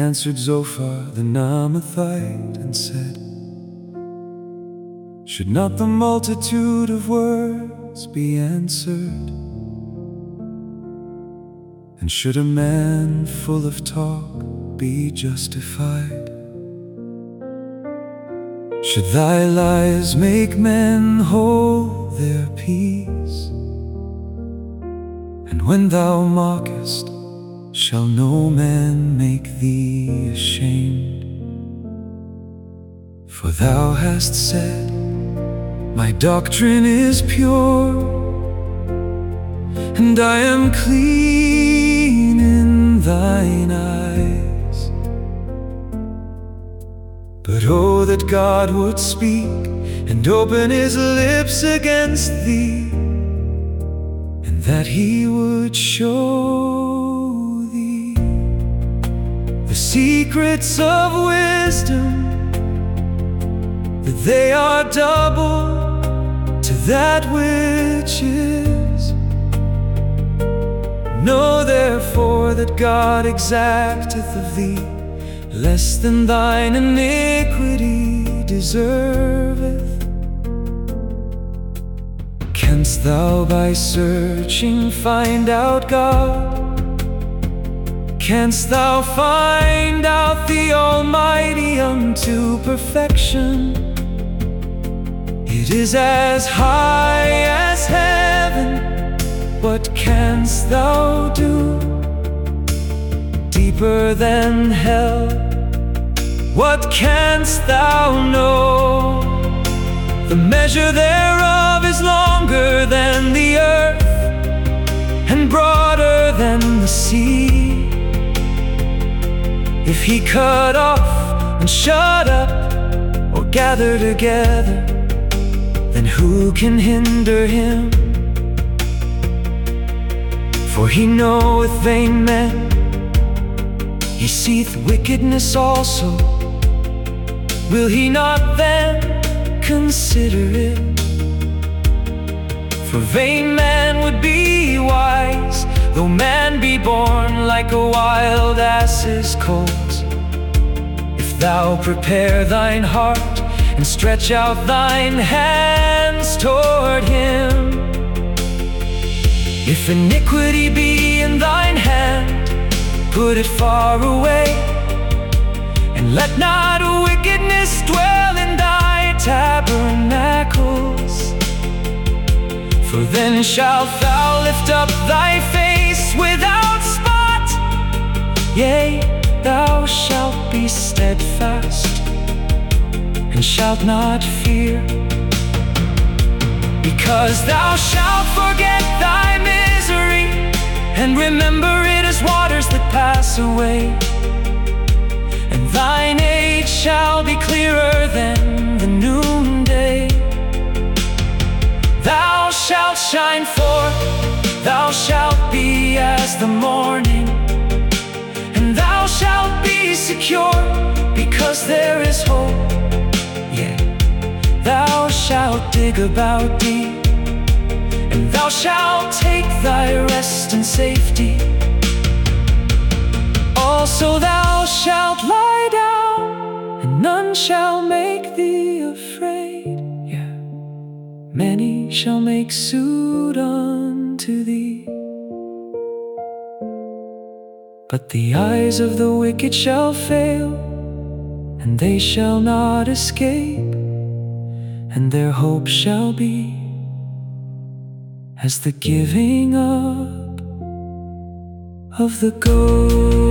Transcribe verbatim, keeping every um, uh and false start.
answered Zophar the Naamathite and said, should not the multitude of words be answered? And should a man full of talk be justified? Should thy lies make men hold their peace? And when thou mockest, shall no man make thee ashamed? For thou hast said, my doctrine is pure, and I am clean in thine eyes. But oh, that God would speak and open his lips against thee, and that he would show thee the secrets of wisdom, that they are double to that which is. Know therefore that God exacteth of thee less than thine iniquity deserveth. Canst thou by searching find out God? Canst thou find out the Almighty unto perfection? It is as high as heaven. What canst thou do? Deeper than hell. What canst thou know? The measure thereof is longer than the earth, and broader than the sea. If he cut off and shut up, or gather together, then who can hinder him? For he knoweth vain men, he seeth wickedness also. Will he not then consider it? For vain man would be wise, though man be born like a wild ass's colt. If thou prepare thine heart and stretch out thine hands toward him, if iniquity be in thine hand, put it far away, and let not wickedness dwell in thy tabernacles. For then shalt thou lift up thy face without spot, yea, thou shalt be steadfast, and shalt not fear. Because thou shalt forget thy misery, and remember it as waters that pass away. And thine age shall be clearer than the noonday. Thou shalt shine forth, thou shalt be as the morning, and thou shalt be secure, because there is hope. Yeah. Thou shalt dig about deep, and thou shalt take thy rest in safety. Also thou shalt lie down, and none shall make thee afraid. Yeah. Many shall make suit unto thee, but the eyes of the wicked shall fail, and they shall not escape, and their hope shall be as the giving up of the ghost.